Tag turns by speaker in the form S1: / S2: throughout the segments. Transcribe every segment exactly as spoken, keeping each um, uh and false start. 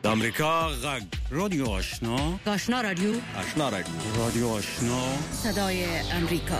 S1: د امریکا غږ رادیو آشنا
S2: آشنا رادیو
S1: آشنا رادیو رادیو آشنا
S2: صدای امریکا.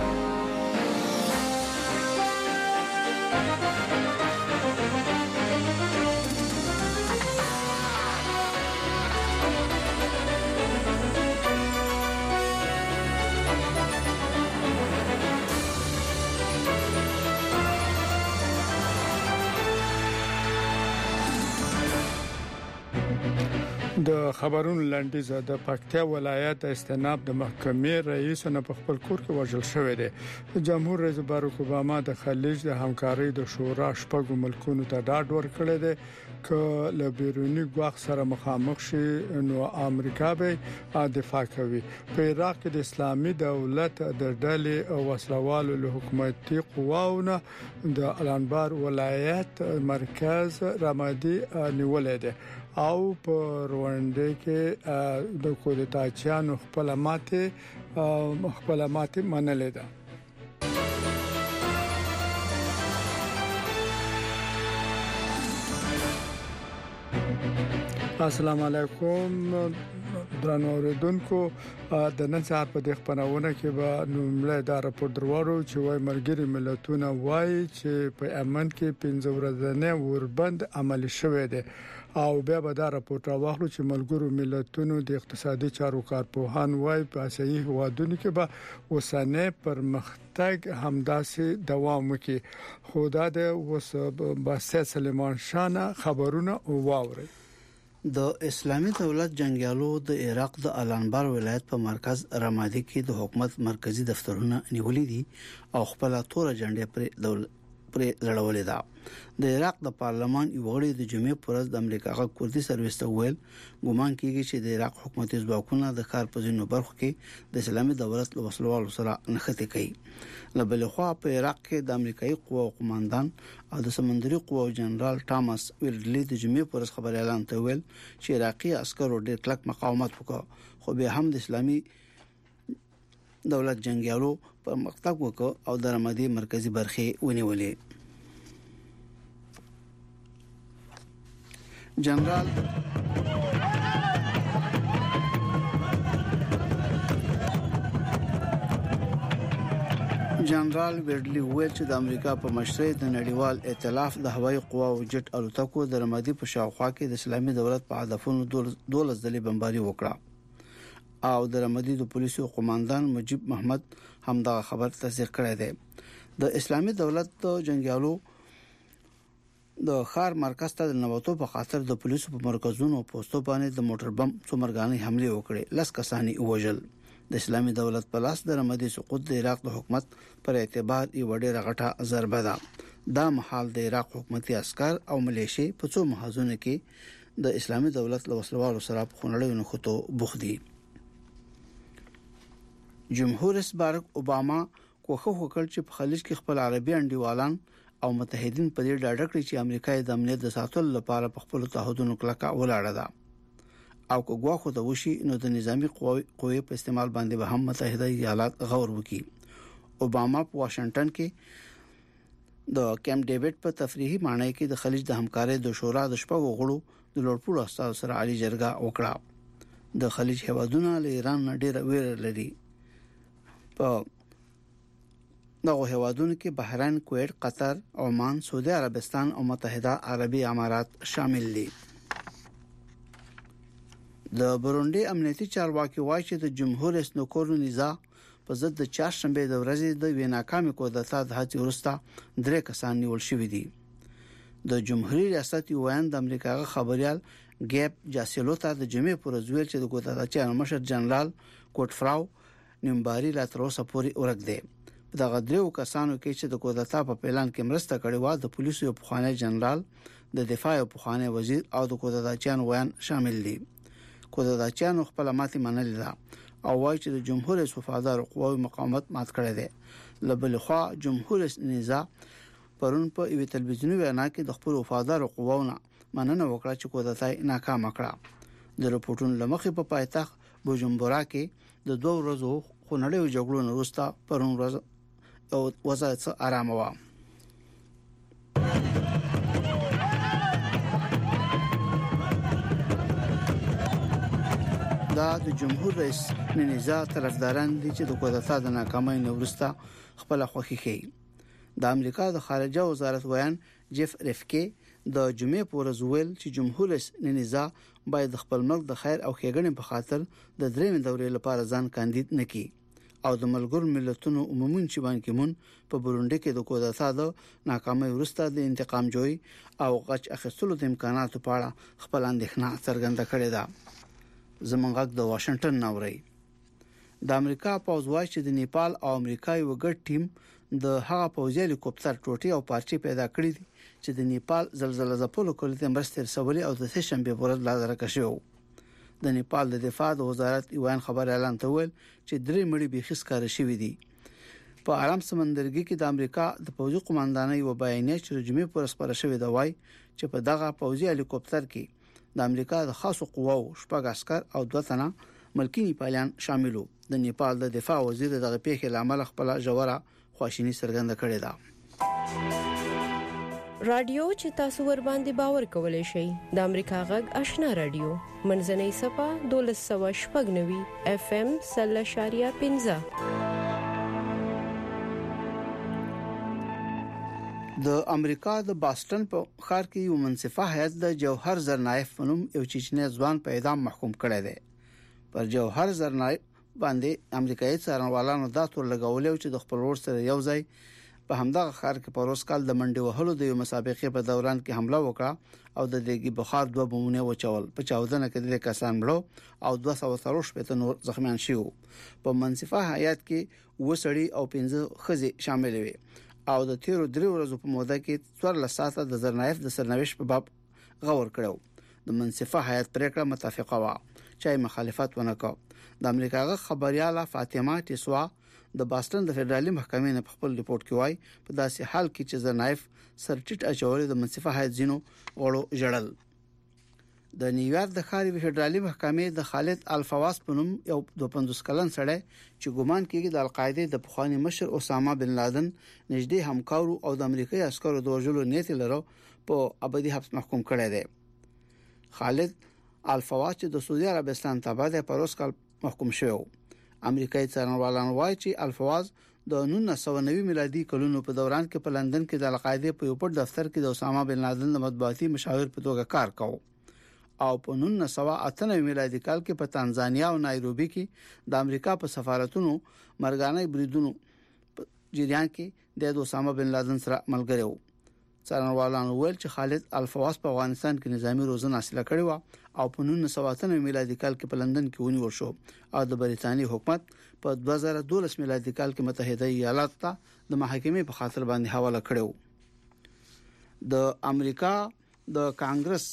S3: د خبرونو لنډیز د پکتیا ولایت استناب د محکمې رئیس نه په خپل کور کې وژل شوی دی. جمهور رئیس باراک اوباما د خلیج د همکارۍ د شورا شپږ ملکونو ته ډاډ ورکړی دی چې له بیرونی ګواښ سره مخامخ شي نو امریکا به دفاع کوي. په عراق کې د اسلامي دولت د ډلې وسلوالو له حکومتي قواونو د الانبار ولایت مرکز رمادي نیولې ده او په روانډي کې د کودتاچیانو خپل ماته خپل ماته منلې ده. السلام علیکم درنو اوریدونکو. د نن سهار په دغه خبرونه کې به نومله دا راپور درورو چې وای مرګري ملتونه وای چې په امن کې پنځه ورځې وربند عملی شوې ده او بیا به دا راپور راوخلو چې ملګرو ملتونو د اقتصادي چارو کارپوهان وای په اساسي هوادونو کې به وسنه پرمختګ همداسې دوام وکړي. خو دا د وسباسه سلیمان شاه خبرونه واوري.
S4: د اسلامي دولت جنگیالو د عراق د الانبار ولایت په مرکز رمادي کې د حکومت مرکزی دفترونه نیولې دي او خپل تور جنډې پر دولت پر لړولې ده. د عراق د پارلمان یو غړي د جمعې پرز د امریکا غا کوردي سرویس ته ویل ګومان کیږي چې د عراق حکومتي ځواکونه د کار په ځینو برخو کې د اسلامي دولت له وسلوالو سره نښته کوي. لبل خو په عراق کې د امریکایي قوو قوماندان او د سمندري قوو جنرال ټاماس ویلډلی د جمعې پرز خبر اعلان ته ویل چې عراقي عسکرو ډېر کلک مقاومت وکړ خو به هم د اسلامي دولت جنگیالو په مقتب وکړ او د رمادي مرکزی برخه ونیولې. جنرال جنرال ویډلی ویل چې د امریکا په مشرۍ د نړیوال ائتلاف د هوایي قواو جټ الوتکو د رمادي په شاوخوا کې د اسلامي دولت په هدفونو دولس ځلې بمباري وکړه او د رمادي د پولیسو قوماندان مجيب محمد هم دا خبر تصدیق کړی دی. د اسلامي دولت د جنگیالو د خار مرکز ته د نووتو په خاطر د پولیسو په مرکزونو او پوسټو باندې د موټر بم څومرګانې حمله وکړې. لس کسانی وژل. د اسلامي دولت په لاس د رمادي سقوط د عراق د حکومت پر اعتبار یو ډېر غټه ضربه ده. دا محل د عراق حکومتي عسكر او ملیشي په څو محاذونو کې د اسلامي دولت له وسلوالو سره په خونړیو نخوتو بوخدي. جمهور رئیس باراک اوباما کوښښ وکړ چې په خلیج کې خپل عربي انډیوالان او متحدین په دې ډاډه کړی چې امریکا د امنیت د ساتلو لپاره په خپل تعهدونو کلکه ولاړه ده او کو غواخو د وشي نو د نظامی قوې په استعمال باندې به هم متحده ایالات غور وکړي. اوباما په واشنگټن کې د کیمپ ډیوډ په تفریحي معنی کې د خلیج د همکارۍ د شورا د شپږو غړو د لوړپوړو استاد سره علي جرګه وکړه. د خلیج هیوادونو له ایران ډېر ویر لري. په دغه هیوادونو کې بحرین، کویت، قطر، عمان، سعودي عربستان او متحده عربي امارات شامل دي. د برونډي امنیتي چارواکي وایي چې د جمهور رئیس نکورو نزاع په ضد د چهارشنبه د ورځې د ویناکامې کودتا د هڅې وروسته درې کسان نیول شوي دي. د جمهوریت ریاست یو ویان د امریکا خبريال ګیب جاسلو ته د جمعې پر ورځ ویل چې د کودتاچیانو مشر جنرال کوټفراو نیمباري لا تر اوسه پورې ورک دی. د غدریو کسانو کې چې د کودتا په اعلان کې مرسته کړې و د پولیسو یو پخوانی جنرال، د دفاع یو پخوانی وزیر او د کودتاچیانو ویان شامل دي. کودتاچیانو خپل ماتې منلې ده او وايي چې د جمهور رئیس وفادار قواوی مقاومت مات کړی دی. لبل خو جمهور رئیس نزاع پرون په یو تلویزیونی وینا کې د خپل وفادار قواونو مننه وکړه چې کودتا ناکام کړه. د رپورټونو لمخې په پایتخت بوجمبورا کې د دوه ورځو خونړیو جګړو وروسته پرون ورځ او وضعیت آرامه و. دا د جمهور رئیس ننیزا طرفداران دي چې د کودتا د ناکامۍ نورسته خپل خوښي کوي. د امریکا د خارجه وزارت ویان جيف ریفکي د جمعې په ورځ ویل چې جمهور رئیس ننیزا باید خپل ملک د خیر او ښېګڼې په خاطر د درېمې دورې لپاره ځان کاندید نکړي او د ملګرو ملتونو عمومي چې بان کی مون په بورونډي کې د کودتا د ناکامۍ وروسته د انتقام جوړي او غچ اخیستلو د امکاناتو په اړه خپل اندېښنه څرګنده کړې ده. زمونږ د واشنگټن ناوړي د امریکا پوځ وايي چې د نیپال او امریکا یو ګډ ټیم د هغه پوځي هلیکوپټر ټوټي او پارچې پیدا کړې دي چې د نیپال زلزلہ ځپلو کولې مرستې رسولې او د سشنبه په ورځ لا درکشو. د نیپال د دفاع د وزارت ایوان خبر اعلان ته ویل چې درې مړي بيخي ښکار شوې دي. په آرام سمندرګي کې د امریکا د پوځي قوماندانۍ و بیانیه چې جمعې پر سپاره شوې دا وایي چې په دغه پوځي هلیکوپټر کې د امریکا د خاصو قواو شپږ عسكر او دوه تنه ملکی نیپالیان شاملو. د نیپال د دفاع وزیر دغه پیښې لامل خپل جوړه خواشینی څرګنده کړې ده.
S5: رادیو چې تاسو ور باندې باور کولای شئ د امریکا غږ آشنا رادیو منځنۍ صفه دولس سوه شپږ نوي اف ام سل شاریه پنځه.
S4: د امریکا د باستون په ښار کې یو منصفه هیئت د جوهر زرنایف فنوم یو چچنی ځوان په اعدام محکوم کړی دی. پر جوهر زرنایف باندې امریکایي څارنوالانو دا تور لګولې چې د خپل ور سره یو ځای په همدغه ښار کې پروس کال د منډي وهلو د یو مسابقې په دوران کې حمله وکړه او د دیګي بخار دوه بمونه وچول. په چاودنه کې د کسان مړو او دوه سوه څلور شپږ نور زخمیان شوه. په منصفه هیئت کې وسړي او پنځه خزي شامل وي او د تیرو درې ورځې په موده کې څوارلس ساعته د زرنایف د سرنوشت په باب غور کړو. د منصفه هیئت پریکړه متفقه و چې مخالفت ونکړ. د امریکا غ خبرياله فاطمه ټیسوا د باستون د فدرالي محکمې نه خپل ریپورت کې وایي په داسې حال کې چې زرنایف سرټیټ اچولې د منصفه هیئت زینو وړو جړل. د نیویارک د ښاري فدرالي محکمې د خالد الفواز په نوم یو د پنځوس کلن سړی چې ګومان کیږي د القاعده د پخوانی مشر اسامه بن لادن نږدې همکارو او د امریکایي عسکرو د وژلو نیت لرو په ابدي حبس محکوم کړی دی. خالد الفواز چې د سعودي عربستان تابع دی پروس کال محکوم شو. امریکایي څارنوالان وایي چې الفواز د نولس سوه نوي میلادي کلونو په دوران کې په لندن کې د القاعده په یو پټ دفتر کې د اسامه بن لادن د مطبوعاتي مشاور په توګه کار کاوه او په نولس سوه اته نوي میلادي کال کې په تانزانیا او نایروبي کې د امریکا په سفارتونو مرګانه بریدونو جریان کې د اسامه بن لادن سره ملګری و. څارنوالان ویل چې خالد الفواز په افغانستان کې نظامی روزنه حاصله کړې و او په نولس سوه اته نوي میلادي کال کې په لندن کې ونیول شو او د بریتانیې حکومت په دوه زره دولس میلادي کال کې متحده ایالات ته د محاکمې په خاطر باندې حواله کړو. د امریکا د کانګرس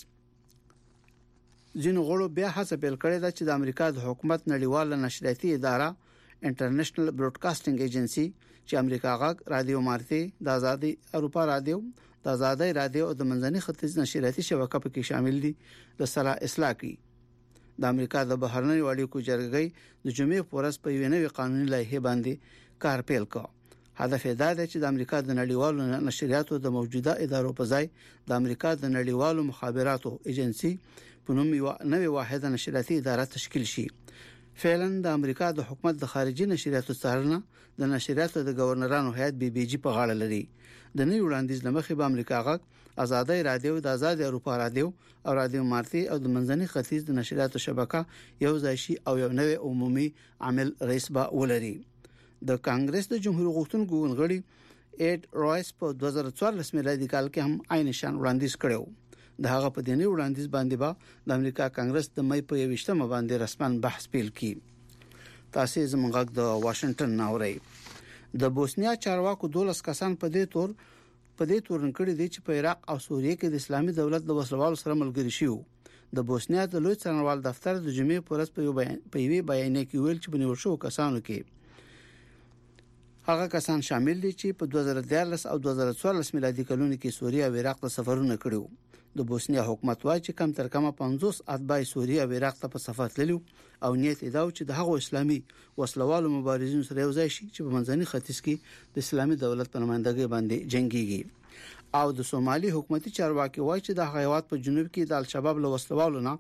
S4: ځینو غړو بیا هڅه پیل کړې ده چې د امریکا د حکومت نړیواله نشریاتي اداره انټرنیشنل براډکاسټینګ ایجنسی چې امریکا غږ رادیو مارتي د آزادي اروپا رادیو د آزادۍ رادیو او د منځني ختیځ نشریاتي شبکې په کې شامل دي د سره اصلاح کی. د امریکا د بهرنی اړیکو جرګې د جمعې په ورځ په یو نوي قانوني لایحه باندې کار پیل کړ. هدف دا دی چې د امریکا د نړیوالو نشریاتو د موجوده ادارو په ځای د امریکا د نړیوالو مخابراتو ایجنسی په نوم یو نوې واحده نشریاتي اداره تشکیل شي. فعلا د امریکا د حکومت د خارجي نشریاتو څارنه د نشریاتو د گورنرانو هیئت بي بي جي په غاړه لري. د نوي وړاندیز لمخې به امریکا غږ آزادۍ رادیو د آزاد اروپا رادیو او رادیو مارتي او د منځني ختیځ د نشریاتو شبکه یو ځای شي او یو نوې عمومي عامل رئیس به ولري. د کانګرس د جمهور غوښتونکو غړي اډ رایس په دوه زره څوارلس میلادي کال کې هم عین شان وړاندیز کړو. د هغه په دیني وړاندیز باندې به د امریکا کانګرس د مې په یوشتمه باندې رسمن بحث پیل کړي. تاسو زموږ د واشنگټن ناوړی د بوسنیا چارواکو دولس کسان په دې تور په دې تورن کړي دي چې په عراق او سوریه کې د اسلامي دولت د وسلوالو سره ملګری شي. د بوسنیا د لوی څارنوال دفتر د جمعې په ورځ په یو بیان په یوه بیان کې ویل چې بنور شو کسانو کې هغه کسان شامل دي چې په دوه زره دیارلس او دوه زره څوارلس میلادي کلونو کې سوریه او عراق ته سفرونه کړیو. د بوسنیا حکومت وايي چې کم تر کمه پنځوس اتباع سوریه او عراق ته په سفر تللي او نیت یې دا و چې د هغو اسلامي وسلوالو مبارزین سره یو ځای شي چې په منځني ختیځ کې د اسلامي دولت په نمائندګۍ باندې جنگيږي. او د سومالي حکومتي چارواکي وايي چې د هغوات په جنوب کې د الشباب له وسلوالو نه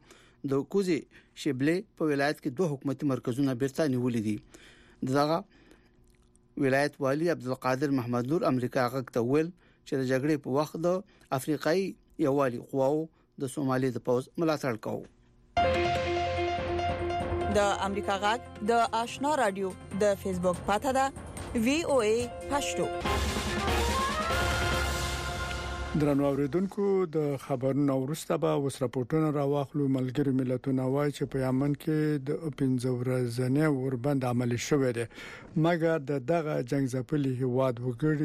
S4: د کوزي شبله په ولایت کې دوه حکومتي مرکزونه بیرته نیولې دي دغه ولایت والی عبدالقادر محمد نور امریکا غږ ته ویل چې د جګړې په وخت د افریقایي یووالي قواو د سومالي د پوز ملاتړ کوي.
S6: د امریکا غږ د آشنا رادیو د فیسبوک پاڼه ده وی او ای پښتو.
S3: درنو اوریدونکو د خبرونو ورسته به وس راپورټونه راواخلو. ملګری ملتونه وایي چې په یمن کې د پنځه ورځې وربند عملی شوې ده مګر د دغه جنگ ځپلي هواد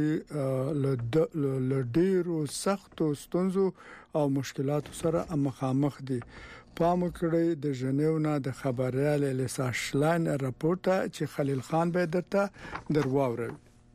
S3: وګړي له ډیرو سختو ستونزو او مشکلاتو سره مخامخ دي. پام کړئ د ژنیو نه د خبريال لیسا شلاین راپورټه چې خلیل خان به درته درواوري.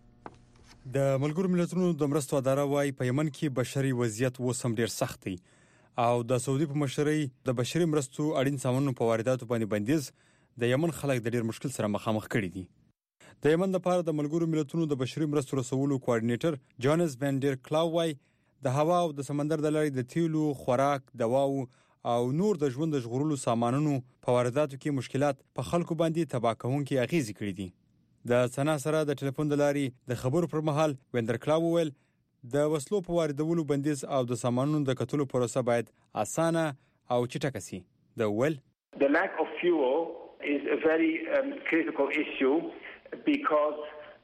S7: د ملګرو ملتونو د مرستو اداره وايي په یمن کې بشري وضعیت وسم ډیر سخت دی او د سعودي په مشرۍ د بشري مرستو اړین سامانونو په وارداتو باندې بندیز د یمن خلک د ډیر مشکل سره مخامخ کړي دي. د یمن لپاره د ملګرو ملتونو د بشري مرستو رسولو کوارډینیټر جانس وینډر کلاو وايي د هوا او د سمندر د لارې د تیلو، خوراک، دواو او نور د ژوند د ژغورلو سامانونو په وارداتو کې مشکلات په خلکو باندې تباہ کوونکې اغیزې کړې دي. د سنا سره د ټلیفون د لارې د خبرو پر مهال وینډر کلاو ویل د وسلو په واردولو بندیز او د سامانونو د کتلو پروسه باید اسانه او چټکه شي. د ویل
S8: The lack of fuel is a very um, critical issue because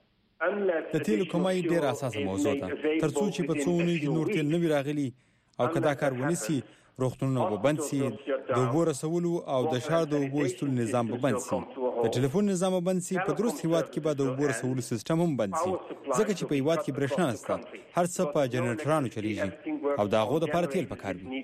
S7: د تیلو کمای ډیر اساسه موضوع ده. ترڅو چې په څونی د نور تیل نه راغلي او کدا کار ونیسي روغتونونه به بند شي، د اوبو رسولو او د شار د اوبو استول نظام به بند شي، د ټلیفون نظام بند شي. په درست هیواد کې به د اوبو رسولو سیستم هم بند شي ځکه چې په هیواد کې برېښنا نشته، هر څه په جنریټرانو چلیږي او دا غو د لپاره تیل پکار دي.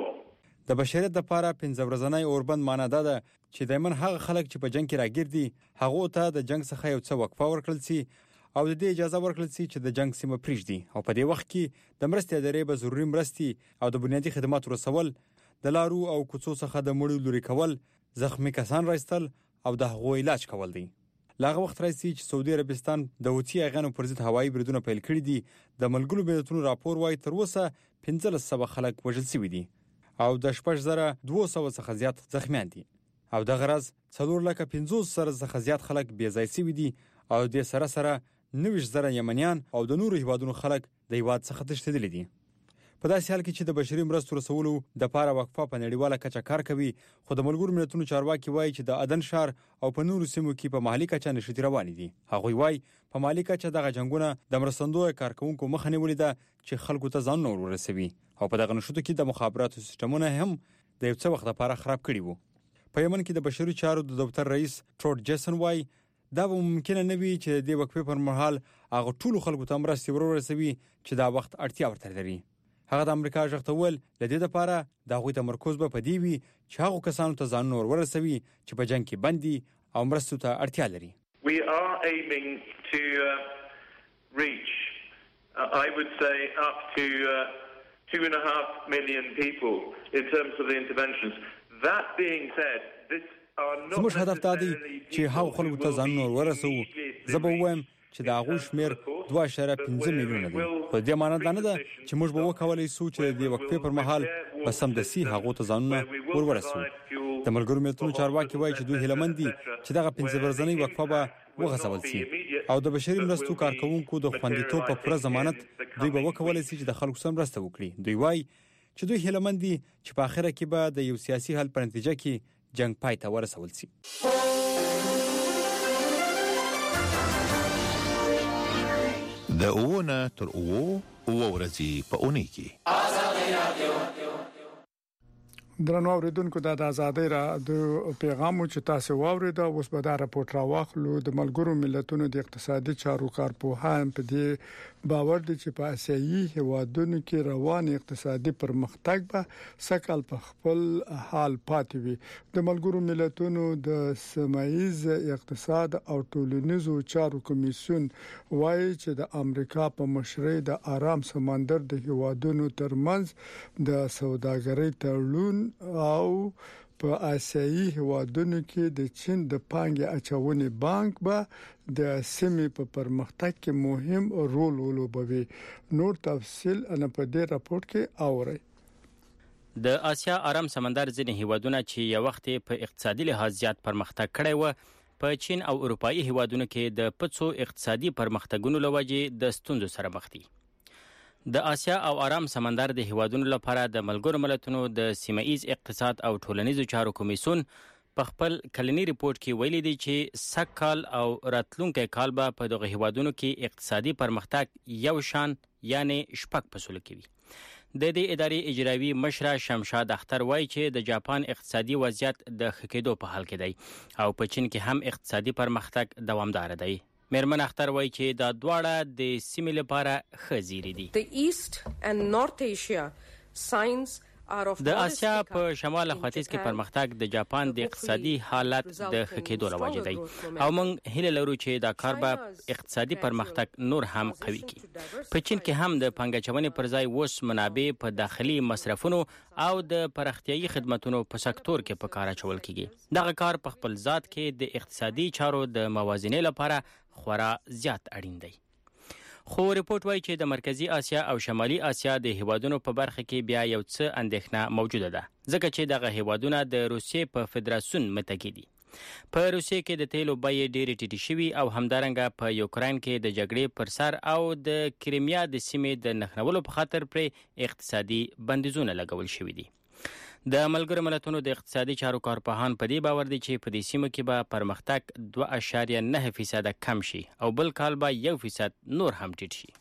S7: د بشریت لپاره پنځه ورځنی اوربند معنی ده چې دایمن هغه خلک چې په جنگ کې راګیر دي هغه ته د جنگ څخه یو څه وقفه ورکړل شي او د دې اجازه ورکړل شي چې د جنگ سیمه پریږدي او په دې وخت کې د مرستې ادارې به ضروري مرستې او د بنیادي خدماتو رسول، د لارو او کوڅو څخه د مړو لوري کول، زخمی کسان راستل او د هغو علاج کول دي. لاغه وخت راځي چې سعودي عربستان د حوثي اغانو پر ضد هوایي بریدونه پیل کړي دي. د ملګرو ملتونو راپور وايي تر اوسه پنځه سوه خلک وژل شوي دي او د شپږ زره دوه سوه څخه زیات زخمیان دي او د غرض څلور لکه پنځوس زره څخه زیات خلک بې ځای شوي دي او د سره سره نوي زره یمنیان او د نورو هیوادونو خلک د هیواد څخه تښتېدلي دي. په داسې حال کې چې د بشري مرستو رسولو د پاره وقفه په نړیواله کچه کار کوي، خو د ملګرو ملتونو چارواکي وایي چې د عدن ښار او په نورو سیمو کې په محلي کچه نشټي روان دي. هغوی وایي په محلي کچه دغه جنگونه د مرستندوی کارکونکو مخه نیولې ده چې خلکو ته ځان نور ورسوي او په دغه نشټو کې د مخابراتو سیستمونه هم د یو څه وخت لپاره خراب کړي وو. په یمن کې د بشري چارو د دفتر رئیس ټروټ جیسن وایي دا به ممکن نه وي چې د وقفې پر مهال هغه ټول خلکو ته مرستې ورسوي چې دا وخت اړتیا ورته لري. هغه د امریکا ژغتول لدې لپاره دا غوي تمرکز به پدی وي چې هغه کسانو ته ځان نور ورسوي چې په جنگ کې بندي او مرستو ته اړتیا لري.
S9: We are aiming to uh, reach uh, I would say up to uh, two and a half million people in terms of the interventions. That being said, this
S7: زموږ هدف دا دی چې هغه خلکو ته ځان نور ورسو. زه به وایم چې دا غو شمیر دوه اعشاریه پنځه میلیونه دی. په دې معنی دا نه ده چې موږ به وکولای شو چې د وقفې پر مهال په سمدسي هغه ته ځانونه ور ورسو. د ملګرو ملتونو چارواکي وایي چې دوی هیلمند دي چې دغه پنځه ورځنی وقفه به وغځول شي او د بشري مرستو کارکونکو د خوندیتوب په پوره ضمانت دوی به وکولای شي چې د خلکو سره مرسته وکړي. دوی وایي چې دوی هیلمند دي چې په اخره کې به د یو سیاسي حل په نتیجه کې جنگ پای ته ورسول شي.
S10: د اوونه تر اوو او ورځې په اونۍ کې آزادۍ رادیو.
S3: درنو اوریدونکو د آزادۍ را د پیغام چې تاسو واورید او اوس به دا راپورټ راوخلو. د ملګرو ملتونو د اقتصادي چارو کارپوهان په دې باور دي چې په اسیایي هیوادونو کې روان اقتصادي پرمختګ به سکهال په خپل حال پاتې وي. د ملګرو ملتونو د سیمایي اقتصاد او ټولنیزو چارو کمیسیون وایي چې د امریکا په مشرۍ د آرام سمندر د هیوادونو ترمنځ د سوداګرۍ تړون او په آسیایي هیوادونو کې د چین د پانګې اچونې بانک به د سیمې په پرمختګ کې مهم رول ولوبوي. نور تفصيل ان په دې راپورټ کې اوري.
S11: د آسیا آرام سمندر ځینې هیوادونه چې یو وخت په اقتصادي لحاظ زیات پرمختګ کړی و په چین او اروپایي هیوادونو کې د پڅو اقتصادي پرمختګونو لوجې د ستونزو سره مخ دي. د آسیا او آرام سمندر د هیوادونو لپاره د ملګرو ملتونو د سیمه‌ایز اقتصاد او ټولنیزو چارو کمیسیون په خپل کلنی ریپورت کې ویلي دی چې سږ کال او راتلونکی کال به په دغه هیوادونو کې اقتصادي پرمختګ یو شان یعنی شپږ فاصله کوي. د دې ادارې اجرایي مشره شمشاد اختر وایي چې د جاپان اقتصادي وضعیت د ښه کېدو په حال کې دی او په چین کې هم اقتصادي پرمختګ دوامدار دی. میرمن اختر وایي چې دا دواړه د سیمې لپاره ښه زیری دي.
S12: The East and North Asia signs
S11: د آسیا په شمال ختیځ کې پرمختګ د جاپان د اقتصادي حالت د ښه کېدو لوجې دی او موږ هیله لرو چې دا کار به اقتصادي پرمختګ نور هم قوي کړي. په چین کې هم د پانګاچونې پر ځای اوس منابع په داخلي مصرفونو او د پراختیايي خدماتونو په سکتور کې په کار اچول کیږي. دغه کار په خپل ذات کې د اقتصادي چارو د موازنې لپاره خورا زیات اړین دی. خو ریپورت وایي چې د مرکزی آسیا او شمالي آسیا د هیوادونو په برخه کې بیا یو څه اندېښنه موجوده ده ځکه چې دغه هیوادونه د روسیې په فدراسیون متکی دي. په روسیې کې د تیلو بیې ډېرې ټیټې شوي او همدارنګه په یوکراین کې د جګړې پر سر او د کریمیا د سیمې د نښلولو په خاطر پرې اقتصادي بندیزونه لګول شوي دي. د ملګرو ملتونو د اقتصادي چارو کارپوهان په دې باور دي چې په دې سیمه کې به پرمختګ دوه اعشاریه نه فیصد کم شي او بل کال به یو فیصد نور هم ټیټ شي.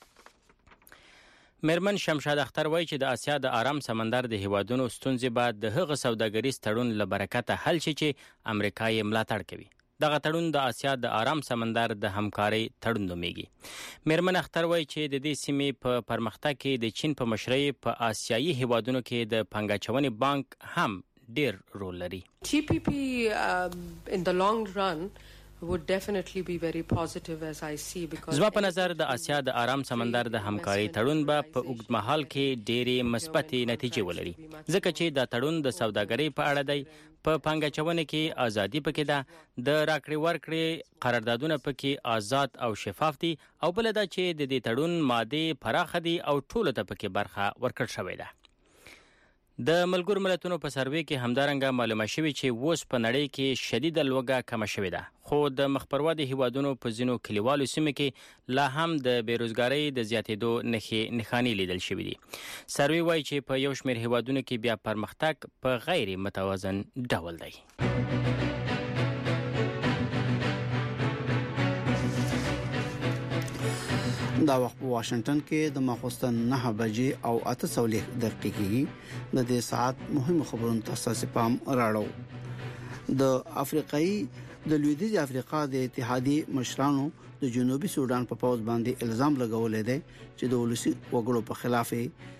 S11: میرمن شمشاد اختر وایي چې د آسیا د آرام سمندر د هیوادونو ستونزې به د هغه سوداګریز تړون له برکته حل شي چې امریکا یې ملاتړ کوي. دغه تړون د آسیا د آرام سمندر د همکارۍ تړون نومیږي. میرمن اختر وایي چې د دې سیمې په پرمختګ کې د چین په مشرۍ په آسیایي هیوادونو کې د پانګاچونې بانک هم ډېر رول لري.
S12: T P P um, in the long run would definitely be very positive as I see because
S11: زما په نظر د آسیا د آرام سمندر د همکارۍ تړون به په اوږدمهال کې ډېرې مثبتې نتیجې ولري ځکه چې دا تړون د سوداګرۍ په اړه دی. په پانګاچونې کې ازادي پکې ده، د راکړې ورکړې قراردادونه پکې آزاد او شفاف دي او بل دا چې د دې تړون ماده پراخه دي او ټولو ته پکې برخه ورکړل شوې ده. د ملګرو ملتونو په سروې کې همدارنګه معلومه شوې چې اوس په نړۍ کې شدیده لوږه کمه شوې ده خو د مخپرواده هیوادونو په ځینو کلیوالو سیمو کې لا هم د بیروزګارۍ د زیاتېدو نښې نښانې لیدل شوې دي. سروې وایي چې په یو شمېر هیوادونو کې بیا پرمختګ په غیر متوازن ډول دی.
S4: دا وخت په واشنگټن کې د ماخوستن نه بجې او اته سولې دقیقې د دې ساعت مهمه خبرونه تاسو پام راړو. د افریقایي د لویدیځ افریقا د اتحادیې مشرانو د جنوبي سودان په پوز باندې الزام لګولې ده چې د ولسی وګړو په خلاف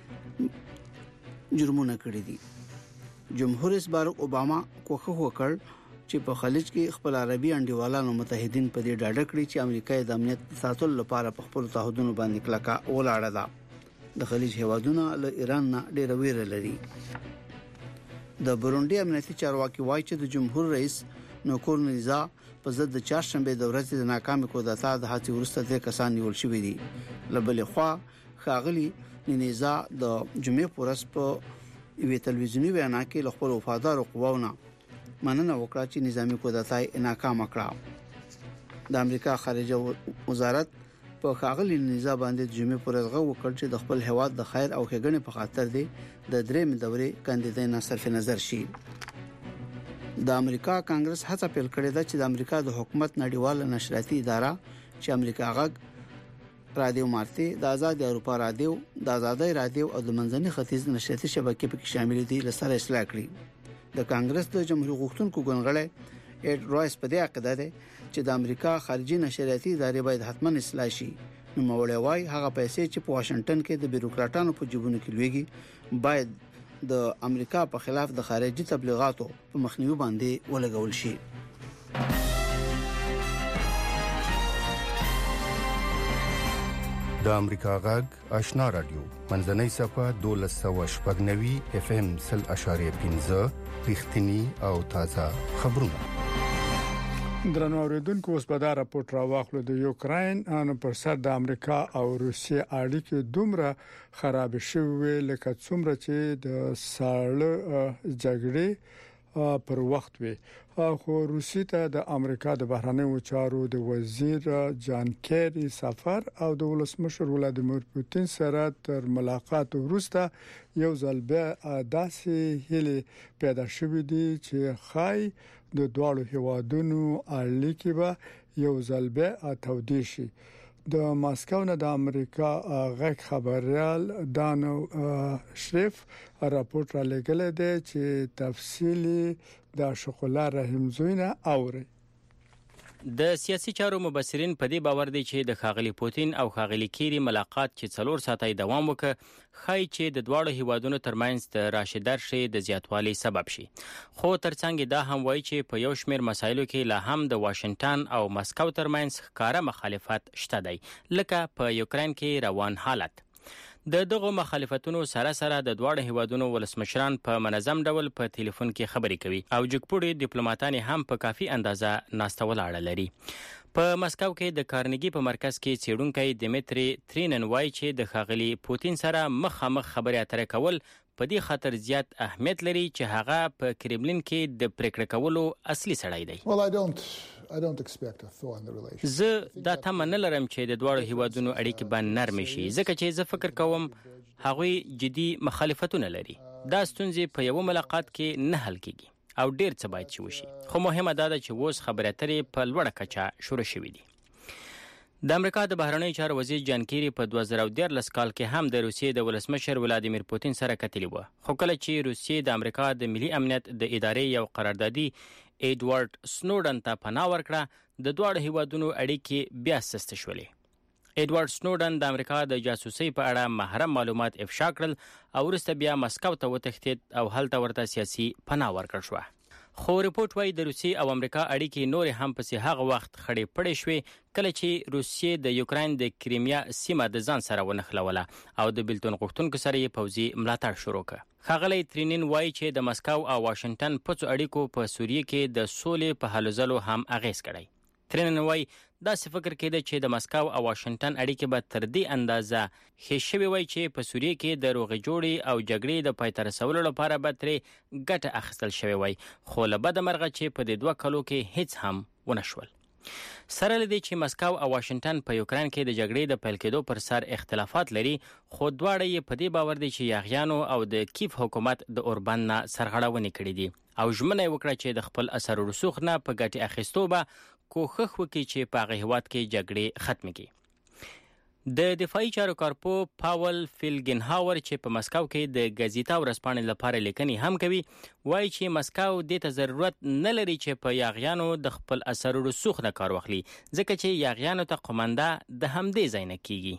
S4: جرمونه کړی دي. جمهور رئیس باراک اوباما کوښښ وکړ چې په خلیج کې خپل عربي انډیوالانو متحدین په دې ډاډه کړي چې امریکا د امنیت ساتلو لپاره په خپل تعهدونو باندې کلکه ولاړه ده. د خلیج هیوادونو له ایران نه ډېر ویره لري. د بورونډي امنیتي چارواکي وایي چې د جمهور رئیس نکورنزا په ضد د چهارشنبه د ورځې د ناکامې کودتا د هڅې وروسته د کسان نیول شوی دي. لبل خوا خاغلی نینزا د جمعې پورس په وی تلویزیونی وینا کې خپل وفادار قواونه مننه وکړه چې نظامی کودتا یې ناکام کړه. د امریکا خارجه وزارت په خاغلی نینزا باندې جمعې پورس غو وکړ چې د خپل هواد د خیر او ښېګڼې په خاطر دی د درېم دورې کاندیدای نه صرف نظر شي. د امریکا کانګرس هڅه پیل کړې ده چې د امریکا د حکومت نړیواله نشراتي اداره چې امریکا غږ رادیو مارتي د آزاد اروپا رادیو د آزادۍ رادیو او د منځني ختیځ نشراتي شبکې پکې شامل دي لسره اصلاح کړي. د کانګرس د جمهوریت غوښتونکو ګڼغړی اډ رایس په دې عقیده ده چې د امریکا خارجي نشراتي ادارې باید حتما اصلاح شي. نو موړی وای هغه پیسې چې په واشنگټن کې د بیروکراټانو په جیبونو کې لويږي باید د امریکا په خلاف د خارجي تبلیغاتو په مخنیوي باندې ولګول شي.
S13: د امریکا غږ آشنا رادیو منځنۍ صفه دولس سوه شپږ نوي اف ام سل اشاریه پنځه رښتینی او تازه خبرونه.
S3: درنو اوریدونکو اوس په دا راپورټ راوخلو د یوکرين ان پر سر د امریکا او روسیې اړیکې دومره خراب شوې لکه څومره چې د ساړه جګړې پر وخت وي. خو روسیې ته د امریکا د بهرنیو چارو د وزیر جان کیری سفر او د ولسمشر ولادیمیر پوتین سره تر ملاقات وروسته یو ځل بیا داسې هلي پیدا شوې دي چې خای د دوه هیوادونو اړیکې به یو ځل بیا تودې شي. د ماسکو نه د امریکا غږ خبريال دانو شریف راپورټ را لګل دی چې تفصیلی د شغله رحیم زوینه اوري.
S11: د سیاسي چارو مبصرین په دې باور دي چې د خاغلی پوتین او خاغلی کیری ملاقات چې څلور ساعتې دوام وکړ خای چې د دواړو هیوادونو ترمنځ د راشدار شي د زیاتوالي سبب شي. خو ترڅنګ دا هم وایي چې په یو شمېر مسایلو کې لا هم د واشنگټن او مسکو ترمنځ ښکاره مخالفت شته دی لکه په یوکرين کې روان حالت. د دغه مخالفتونو سره سره د دواړو هیوادونو ولسمشران په منظم ډول په ټلیفون کې خبرې کوي او جګپوړي ډیپلوماټان هم په کافي اندازه ناستول اړه لري. په مسکو کې د کارنګي په مرکز کې څېړونکي دیمتری ترینن وایي چې د خاغلی پوتین سره مخامخ خبرې اترې کول په دې خاطر زیات اهمیت لري چې هغه په کرملین کې د پریکړه کولو اصلي سړی دی. زه دا تمه نه لرم چې د دواړو هیوادونو اړیکې باندې نرم شي ځکه چې زه فکر کوم هغوی جدي مخالفتونه لري. دا ستونزې په یو ملاقات کې نه حل کیږي او ډیر څه باید وشي. خو مهمه ده چې اوس خبرې اترې په لوړه کچه شروع شوې دي. د امریکا د بهرنیو چارو وزیر جان کیری په دوه زره دیارلس کال کې هم د روسیې د ولسمشر ولادیمیر پوتین سره کتلی و. خو کله چې روسیې د امریکا د ملي امنیت د ادارې یو قراردادي ایډوارډ سنوډن ته پناه ورکړه د دوه هیوادونو اړیکې بیا سست شولې. ایډوارډ سنوډن د امریکا د جاسوسۍ په اړه محرم معلومات افشا کړل او وروسته بیا مسکو ته وتښتید او هلته ورته سیاسي پناه ورکړل شو. خو ریپورت وايي د روسیې او امریکا اړیکې نور هم پسې هغه وخت خړې پړې شوې کله چې روسیې د یوکرين د کریمیا سیمه د ځان سره ونښلوله او د بلتون غوښتونکو سره یې پوځي ملاتړ شروع کړ. خاغلی ترینین وايي چې د مسکو او واشنگټن په څو اړیکو په سوریه کې د سولې په هلو ځلو هم اغیز کړی. ترینین وايي دا څه فکر کېده چې د مسکو او واشنگټن اړیکې به تر دې اندازه ښې شوې وای چې په سوریه کې د روغې جوړې او جګړې د پای ته رسولو لپاره به ترې ګټه اخیستل شوې وای. خو له بده مرغه چې په دې دوه کلو کې هیڅ هم ونه شول. سره لدی چې مسکو او واشنگټن په یوکرين کې د جګړې د پیل کېدو پر سر اختلافات لري خو دواړه یې په دې باور دي چې یاغیانو او د کیف حکومت د اوربان نه سرغړونې کړې دي او ژمنه وکړه چې د خپل اثر رسوخ نه په ګټه اخیستو به کوښښ وکړي چې په هغه هیواد کې جګړې ختم کړي. د دفاعي چارو کارپو پاول فیلګنهاور چې په مسکو کې د گزیتا ورځپاڼې لپاره لیکنې هم کوي وایي چې مسکو دې ته ضرورت نه لري چې په یاغیانو د خپل اثر رسوخ نه کار واخلي ځکه چې یاغیانو ته قومنده د همدې ځای نه کیږي.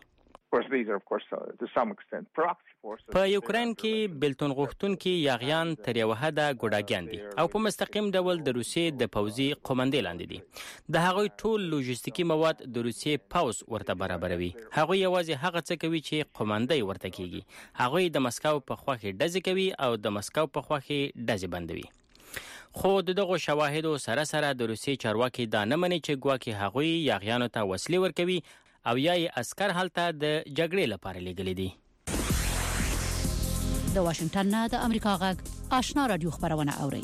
S11: په یوکرين کې بلتون غوښتونکي یاغیان تر یو حده ګوډاګیان دي او په مستقیم ډول د روسیې د پوځي قومندې لاندې دي. د هغوی ټول لوجستیکي مواد د روسیې پوځ ورته برابروي. هغوی یوازې هغه څه کوي چې قومندې ورته کیږي. هغوی د مسکو په خوا کې ډزې کوي او د مسکو په خوا کې ډزې بندوي. خو دغه شواهدو سره سره د روسیې چارواکي دا نه مني چې ګواکې هغوی یاغیانو ته وسلې ورکوي او یا یې عسكر هلته د جګړې لپاره لګلې دي.
S2: د واشنگټن نه د امریکا غږ آشنا رادیو خبرونه اوري.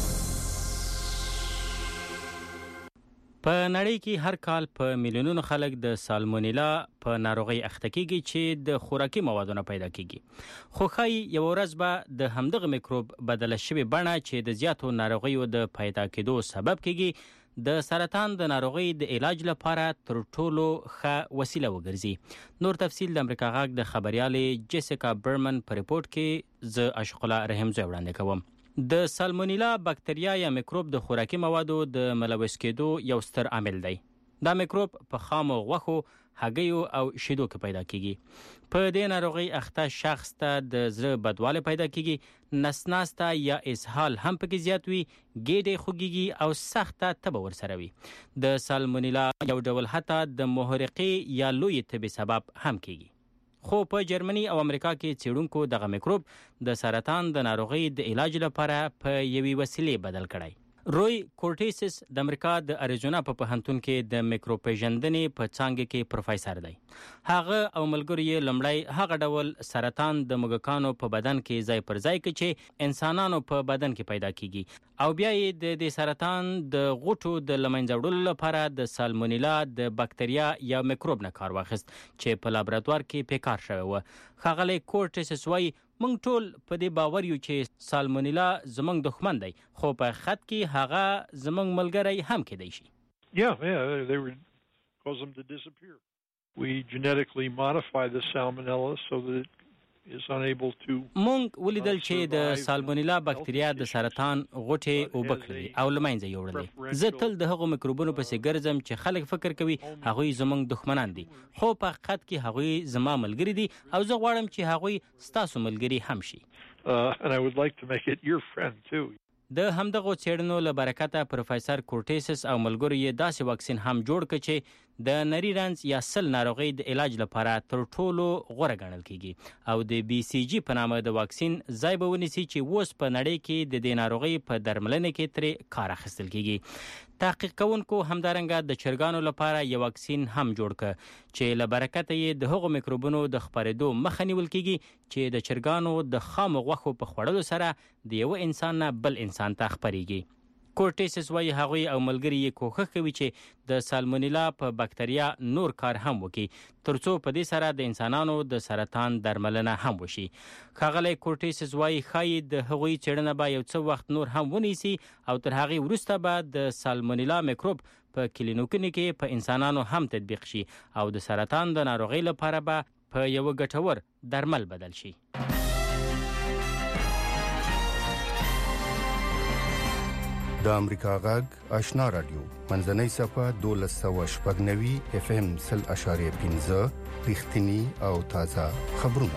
S11: په نړۍ کې هر کال په میلیونونو خلک د سالمونیلا په ناروغي اخته کیږي چې د خوراکي موادونو پیدا کیږي. خو خای یو ورځ به د همدغه میکروب بدل شوی بڼه چې د زیاتو ناروغیو د پیدا کېدو سبب کیږي د سرطان د ناروغي د علاج لپاره تر ټولو ښه وسیله وګرځي. نور تفصیل د امریکا غږ د خبريالې جیسیکا برمن په ریپورت کې ز اشقلا رحیم زوی وړاندې کوم. د سالمونیلا بکټریا یا میکروب د خوراکي موادو د ملوث کېدو یو ستر عامل دی. دا میکروب په خامو غوښو، هګیو او شیدو کې پیدا کیږي. په دې ناروغي اخته شخص ته د زړه بدواله پیدا کیږي، نسناستا یا اسهال هم پکې زیات وي، ګېډې خوږیږي او سخته تبه ورسره وي. د سالمونیلا یو ډول حتی د محرقې یا لوی تبې سبب هم کیږي. خو په جرمني او امریکا کې څېړونکو دغه میکروب د سرطان د ناروغي د علاج لپاره په یوې وسیلې بدل کړی. روي کورټیسس د امریکا د اریزونا په پوهنتون کې د میکروپیژندنې په څانګه کې پروفیسور دی. هغه او ملګري یې لومړی هغه ډول سرطان د موږکانو په بدن کې ځای پر ځای کړي چې انسانانو په بدن کې پیدا کیږي او بیا یې د دې سرطان د غوټو د لمنځه وړلو لپاره د سالمونیلا د بکتریا یا میکروب نه کار واخیست چې په لابراتوار کې پیکار شوی و. ښاغلی کورټیسس وایي موږ ټول په دې باور یو چې سالمونیلا زموږ دښمن دی، خو په خط کې هغه زموږ ملګری هم کېدی شي.
S14: Yeah, yeah, they would cause them to disappear. We genetically modify the salmonella so that it is unable to.
S11: مونږ ولیدل چې د سالمونیلا بکتریا د سرطان غوټې اوبه کړي او له منځه یې وړلې. زه تل د هغو میکروبونو پسې ګرځم چې خلک فکر کوي هغوی زموږ دښمنان دي، خو په حقیقت کې هغوی زما ملګري دي او زه غواړم چې هغوی ستاسو ملګري هم شي.
S14: Uh, and I would like to make it your friend too.
S11: د همدغو څېړنو له برکته پروفیسور کورټیسس او ملګرو یې داسې واکسین هم جوړ کړ چې د نری رنځ یا سل ناروغۍ د علاج لپاره تر ټولو غوره ګڼل کیږي او د بي سي جي په نامه د واکسین ځای به ونیسي چې اوس په نړۍ کې د دې ناروغۍ په درملنه کې ترې کار اخیستل کیږي. تحقیق کوونکو همدارنګه د چرګانو لپاره یو واکسین هم جوړ کړ چې له برکته یې د هغو میکروبونو د خپرېدو مخه نیول کیږي چې د چرګانو د خامو غوښو په خوړلو سره د یو انسان نه بل انسان ته خپرېږي. کورټیسس وایي هغوی او ملګري یې کوښښ کوي چې د سالمونیلا په بکتریا نور کار هم وکړي ترڅو په دې سره د انسانانو د سرطان درملنه هم وشي. ښاغلی کورټیسس وایي ښایي د هغوی څېړنه به یو څه وخت نور هم ونیسي او تر هغې وروسته به د سالمونیلا میکروب په کلینیکونو کې په انسانانو هم تطبیق شي او د سرطان د ناروغۍ لپاره به په یو ګټور درمل بدل شي.
S13: د امریکا غږ آشنا رادیو منځنۍ صفه دولس سوه شپږ نوي اف ام سل اشاریه پنځه رښتینی او تازه خبرونه.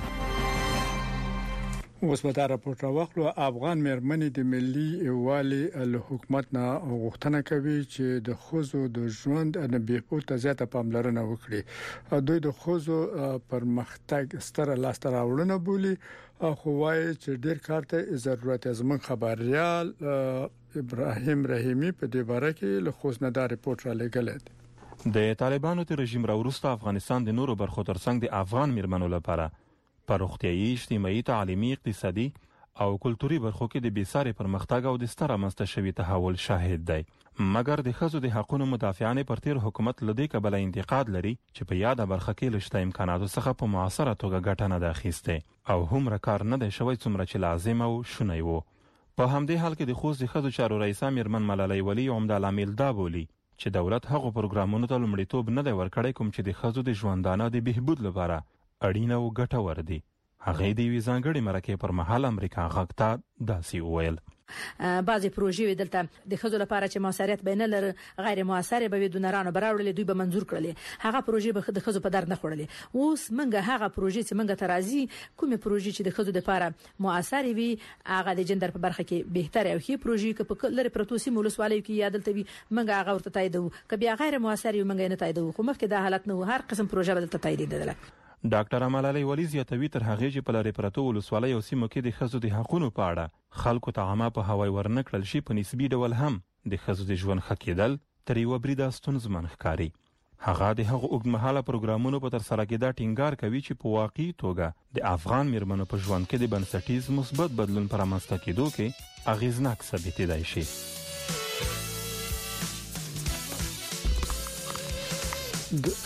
S3: اوس به دا راپورټ راوخلو. افغان مېرمنې د ملي یووالي له حکومت نه غوښتنه کوي چې د ښځو د ژوند د بهبود ته زیاته پاملرنه وکړي. دوی د ښځو پرمختګ ستره لاسته راوړنه بولي خو وايي چې ډېر کار ته ضرورت زمون خبريال ابراهيم رحیمی په دې باره کې له خوشنده ریپورت را لګل.
S15: د طالبانو د رژیم راوروسته افغانستان د نورو برخو ترڅنګ د افغان مېرمنو لپاره په روغتيایي، اجتماعي، تعلیمي، اقتصادي او کلتوري برخو کې د بیسارې پرمختګ او د ستره مسته شوی تحول شاهد دی. مګر د ښځو د حقوقو مدافعان پر تیر حکومت لدی کبل انتقاد لري چې په یاده برخه کې لشته امکاناتو څخه په معاصره توګه ګټه نه ده اخیسته او هم کار نه دی شوی څومره چې لازم او شونی وو. په همدې حال کې د خوست د ښځو چارو رئیسه مېرمن ملالۍ ولی عمده لامل دا بولي چې دولت هغو پروګرامونو ته لومړیتوب نه دی ورکړی کوم چې د ښځو د ژوندانه د بهبود لپاره اړین او ګټور دي. هغه د وی ځانګړي مرکه پر مهال امریکا غږ ته داسې وویل.
S16: بعضی پروژې دلته د خځو لپاره چې موثریت بین لر غیر موثره به دونرانو براوړل دوی به منزور کړل. هغه پروژې به د خځو په درد نه خړلې. اوس منګه هغه پروژې چې منګه ترازی کومه پروژې چې د خځو لپاره موثره وي هغه د جندر په برخه کې بهتره او هي پروژې کې په لری پروتوسی مولسوالۍ کې یادلته وي منګه هغه ورته تاییدو کبي غیر موثره منګه نه تاییدو خو مخکې د حالت نو هر قسم پروژه بدلته تاییدله.
S15: ډاکټر ملالۍ ولی زیاتوي تر هغه چې په لری پرتو ولسوالۍ او سیمو کې د ښځو د حقوقو په اړه خلکو ته عامه په هوای ورنکړل شي په نسبی ډول هم د ښځو د ژوند ښه کېدل تر یو بریده ستونزمن ښکاري. هغه د هغو اوږدمهاله پروګرامونو په ترسره کېدا ټینګار کوي چې په واقعي توګه د افغان مېرمنو په ژوند کې د بنسټیز مثبت بدلون پر رامنځته کېدو کې اغېزناک ثابتېدای شي.
S3: د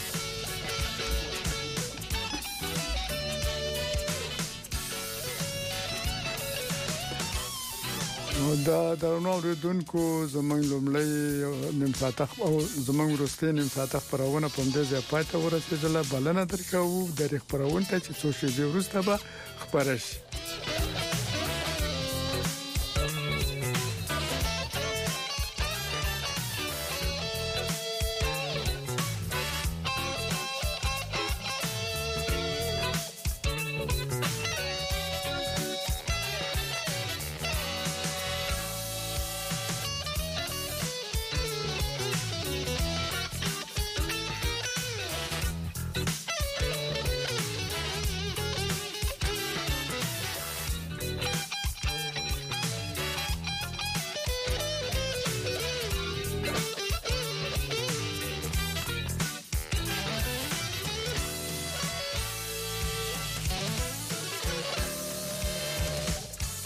S3: دا درنو اوریدونکو زمنګ لومړی نیم ساعت او زمنګ وروستي نیم ساعت خبرونه په دې ځای پاتې ورسېدله. بلنه درکو د خبرونه ته چې څو شی وروسته به خبرش